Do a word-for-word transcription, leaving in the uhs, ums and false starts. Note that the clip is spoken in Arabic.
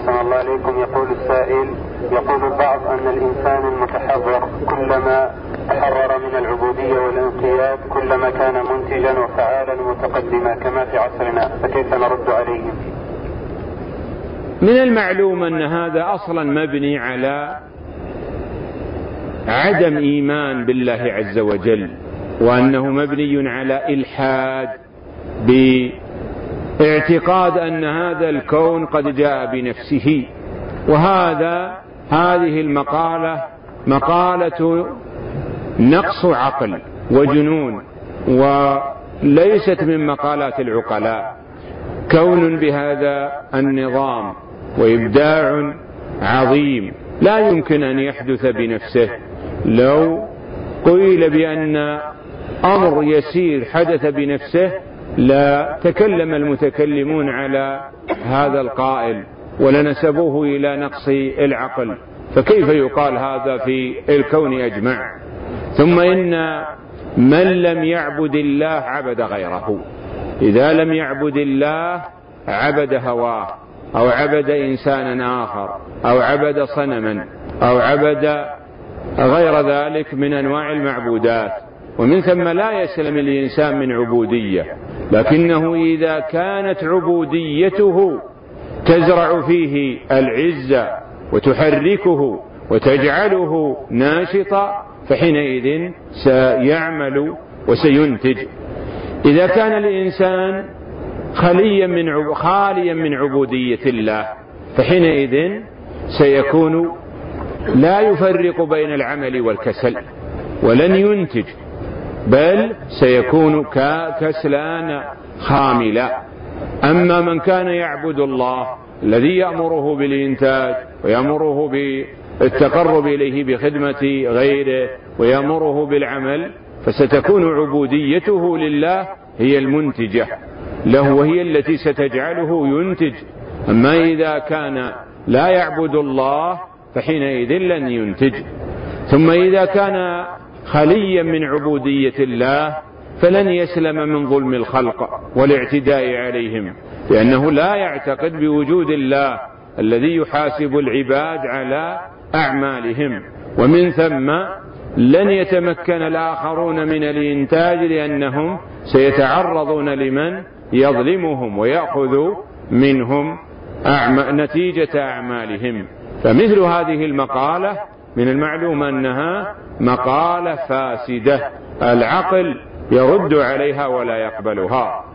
أحسن الله عليكم. يقول السائل: يقول البعض أن الإنسان المتحضر كلما تحرر من العبودية والانقياد كلما كان منتجا وفعالا ومتقدما كما في عصرنا، فكيف نرد عليهم؟ من المعلوم أن هذا أصلا مبني على عدم إيمان بالله عز وجل، وأنه مبني على إلحاد باعتقاد أن هذا الكون قد جاء بنفسه. وهذا هذه المقالة مقالة نقص عقل وجنون، وليست من مقالات العقلاء. كون بهذا النظام وإبداع عظيم لا يمكن أن يحدث بنفسه. لو قيل بأن أمر يسير حدث بنفسه لا تكلم المتكلمون على هذا القائل ولنسبوه إلى نقص العقل، فكيف يقال هذا في الكون أجمع؟ ثم إن من لم يعبد الله عبد غيره. إذا لم يعبد الله عبد هواه، أو عبد إنسانا آخر، أو عبد صنما، أو عبد غير ذلك من أنواع المعبودات، ومن ثم لا يسلم الإنسان من عبودية. لكنه إذا كانت عبوديته تزرع فيه العزة وتحركه وتجعله ناشطا فحينئذ سيعمل وسينتج. إذا كان الإنسان خاليا من خاليا من عبودية الله فحينئذ سيكون لا يفرق بين العمل والكسل ولن ينتج، بل سيكون كسلان خاملا. أما من كان يعبد الله الذي يأمره بالإنتاج ويأمره بالتقرب إليه بخدمة غيره ويأمره بالعمل، فستكون عبوديته لله هي المنتجة له وهي التي ستجعله ينتج. أما إذا كان لا يعبد الله فحينئذ لن ينتج. ثم إذا كان خاليا من عبودية الله فلن يسلم من ظلم الخلق والاعتداء عليهم، لأنه لا يعتقد بوجود الله الذي يحاسب العباد على أعمالهم. ومن ثم لن يتمكن الآخرون من الإنتاج، لأنهم سيتعرضون لمن يظلمهم ويأخذ منهم نتيجة أعمالهم. فمثل هذه المقالة من المعلوم أنها مقالة فاسدة، العقل يرد عليها ولا يقبلها.